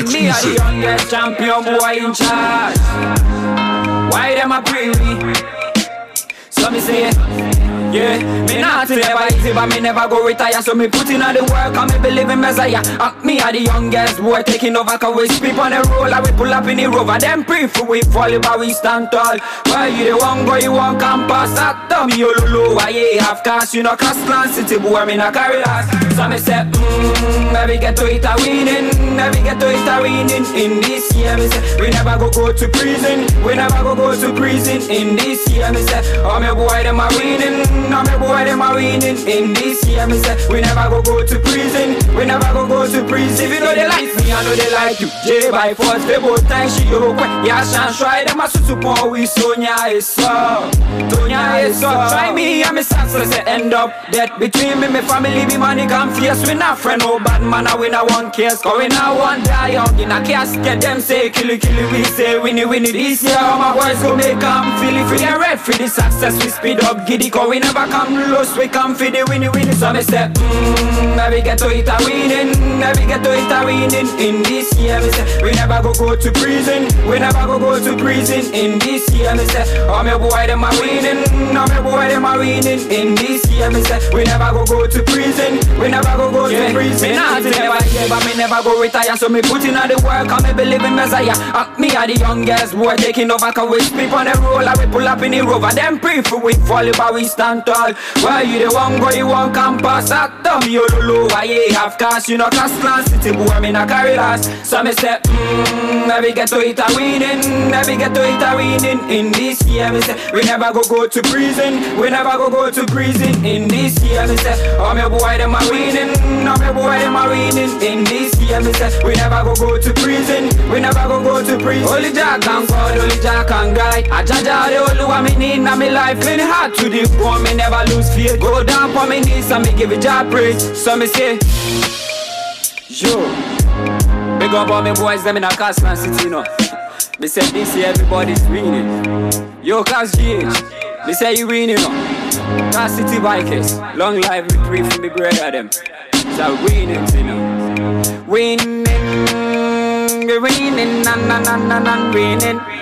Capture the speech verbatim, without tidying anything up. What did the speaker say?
me are the youngest champion boy in charge. Why them a bring me? So me say, yeah, me not never easy, but me never go retire. So me put in all the work and me believe in Messiah. And me are the youngest boy taking over, cause we sleep on the roll and we pull up in the rover. Them pray for we fall, but we stand tall. Why you the one go, you want campus? That dumb you low, why you have cash? You know Castle City boy, me not carry last. So me say, mmm, every get to it a winning, every get to it a winning. In this year, me say, we never go go to prison, we never go go to prison. In this year, me say, oh me boy them a winning, oh me boy them a winning. In this year, me say, we never go go to prison, we never go go to prison. If you know they like me, I know they like you. J by force, they both time she yo quick. Yeah, shan try them a suit upon we Sonia is so, Sonia is so. Try me, I'm a senseless end up dead between me, my family, me money come fierce. We not friend, no bad man, I win a one case. Cause we not one die young in a casket. Them say kill it, kill it, we say winnie, winnie. This year all my boys go make them feel it. Free and red for the success, we speed up giddy. Cause we never come loose, we come for the winnie, winnie. So me say, mmm, every get to it a winning, every get to it a winning. In this year, me say, we never go go to prison, we never go go to prison. In this year, me say, oh me boy them a winning, oh me boy them a winning. In this year, me say, we never go go to prison, we never go go yeah. to prison. Me not never hear, but me never go retire. So me put in all the work and me believe in Messiah. And me are the youngest boy taking over, cause we sleep on the roll and we pull up in the rover. Them pray for we fall, but we stand tall. Why you the one go, you want campus? That dumb you low, why you have cash? You know Castle City boy, me not carry last. So me say, mmm, every get to it a winning, every get to it a winning. In this year, me say, we never go go to prison, we never go go to prison. In this year, me say, oh me boy them a winning, oh me boy them a winning. In this year, me say, we never go go to prison, we never go go to prison. Only Jack and God, only Jack and guy. I judge all the only one me need in my life. When hard to the poor, me never lose faith. Go down for me knees and me give it job praise. So me say, yo, big up all me boys them in a Castle City, you know. Me say this year everybody's winning. Yo, Cas G H, me say you winning, you know. Cas City Bikers, long life me pray for me brother them. So winning, you know. Winning, winning, na na na na na winning.